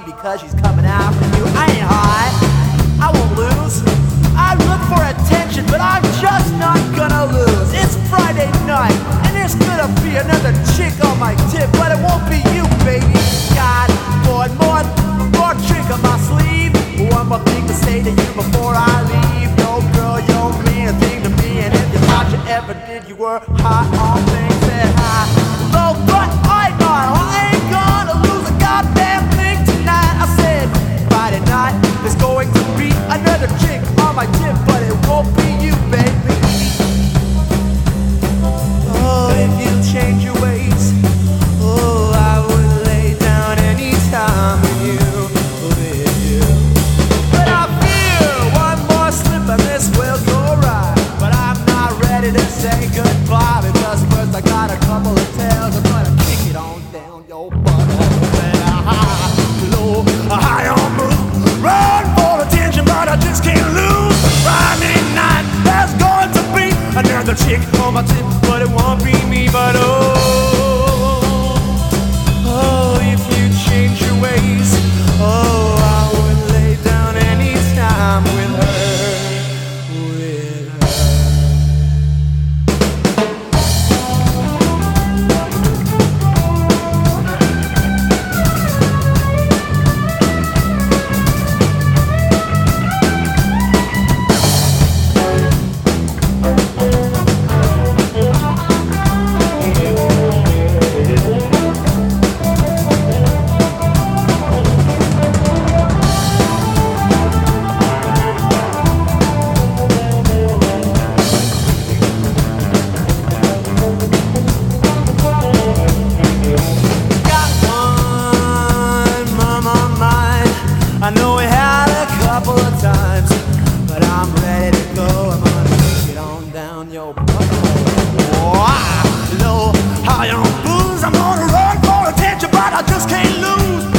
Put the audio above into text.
because she's coming after you. I ain't high, I won't lose. I look for attention, but I'm just not gonna lose. It's Friday night, and there's gonna be another chick on my tip, but it won't be you, baby. Got more trick on my sleeve. One more thing to say to you before I leave. No girl, you're mean a thing to me, and if you thought you ever did, you were hot on things that high. Low, but I ain't gonna lose a goddamn thing tonight. I said Friday night, there's going to be another chick on my tip, but it won't be you, baby. Oh, if you change your ways, oh, I would lay down any time with you. But I fear one more slip and this will go right. But I'm not ready to say goodbye, because first I got a couple of tales. I'm gonna kick it on down your butt. Low, high on move, run for attention, but I just can't lose. Friday night, there's going to be another chick on my tip, but it won't be me. But oh, if you change your ways, oh, I would lay down any time with her. I know we had a couple of times, but I'm ready to go. I'm gonna take it on down your butt. Low, high on booze, I'm gonna run for attention, but I just can't lose.